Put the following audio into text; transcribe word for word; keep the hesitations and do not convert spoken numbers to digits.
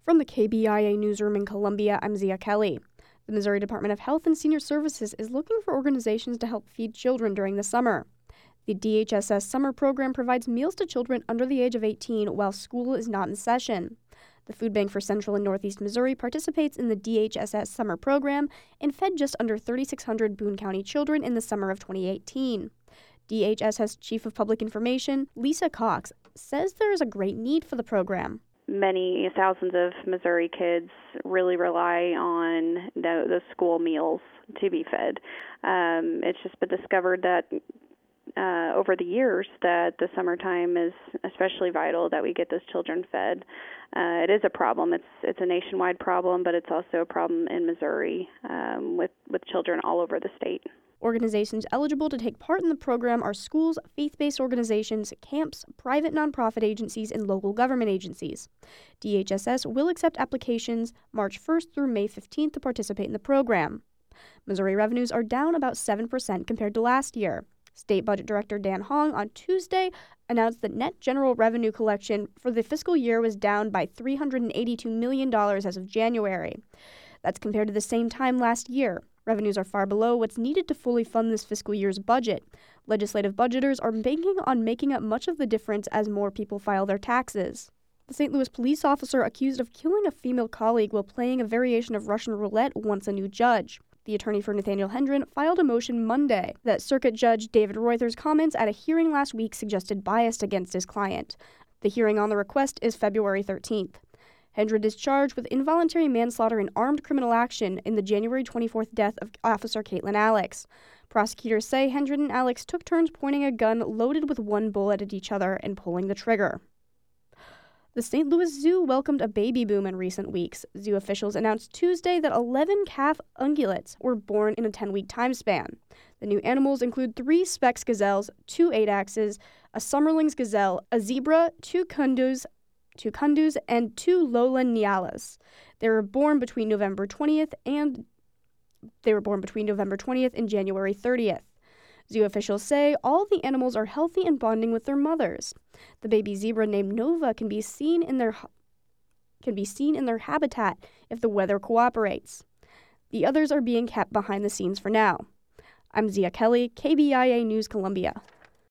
From the K B I A newsroom in Columbia, I'm Zia Kelly. The Missouri Department of Health and Senior Services is looking for organizations to help feed children during the summer. The D H S S summer program provides meals to children under the age of eighteen while school is not in session. The Food Bank for Central and Northeast Missouri participates in the D H S S summer program and fed just under thirty-six hundred Boone County children in the summer of twenty eighteen. D H S S Chief of Public Information, Lisa Cox, says there is a great need for the program. Many thousands of Missouri kids really rely on the, the school meals to be fed. Um, it's just been discovered that uh, over the years that the summertime is especially vital that we get those children fed. Uh, it is a problem. It's it's a nationwide problem, but it's also a problem in Missouri um, with, with children all over the state. Organizations eligible to take part in the program are schools, faith-based organizations, camps, private nonprofit agencies, and local government agencies. D H S S will accept applications March first through May fifteenth to participate in the program. Missouri revenues are down about seven percent compared to last year. State Budget Director Dan Hong on Tuesday announced that net general revenue collection for the fiscal year was down by three hundred eighty-two million dollars as of January. That's compared to the same time last year. Revenues are far below what's needed to fully fund this fiscal year's budget. Legislative budgeters are banking on making up much of the difference as more people file their taxes. The Saint Louis police officer accused of killing a female colleague while playing a variation of Russian roulette wants a new judge. The attorney for Nathaniel Hendren filed a motion Monday that Circuit Judge David Reuther's comments at a hearing last week suggested bias against his client. The hearing on the request is February thirteenth. Hendren is charged with involuntary manslaughter and armed criminal action in the January twenty-fourth death of Officer Caitlin Alex. Prosecutors say Hendren and Alex took turns pointing a gun loaded with one bullet at each other and pulling the trigger. The Saint Louis Zoo welcomed a baby boom in recent weeks. Zoo officials announced Tuesday that eleven calf ungulates were born in a ten-week time span. The new animals include three Specs gazelles, two Adaxes, a Summerlings gazelle, a zebra, two kundus, two kundus, and two Lola Nyalas. They were born between November twentieth and they were born between November twentieth and January thirtieth. Zoo officials say all the animals are healthy and bonding with their mothers. The baby zebra named Nova can be seen in their can be seen in their habitat if the weather cooperates. The others are being kept behind the scenes for now. I'm Zia Kelly, K B I A News Columbia.